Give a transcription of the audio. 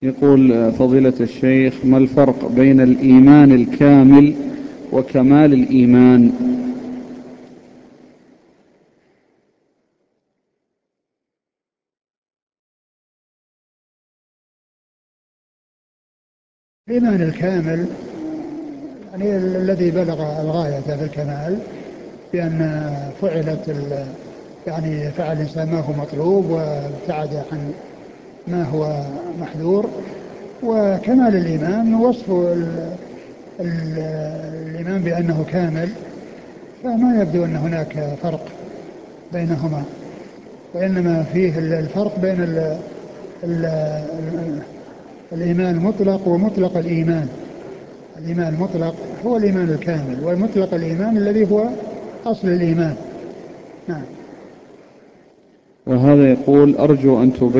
يقول فضيلة الشيخ: ما الفرق بين الإيمان الكامل وكمال الإيمان؟ الإيمان الكامل يعني الذي بلغ الغاية في الكمال، بأن فعلت يعني فعل الإنسان ما هو مطلوب وابتعد عن ما هو محذور. وكمال الإيمان وصف الإيمان بأنه كامل، فما يبدو أن هناك فرق بينهما، وإنما فيه الفرق بين ال الإيمان المطلق ومطلق الإيمان. الإيمان المطلق هو الإيمان الكامل، والمطلق الإيمان الذي هو أصل الإيمان. نعم. وهذا يقول: أرجو أن تبين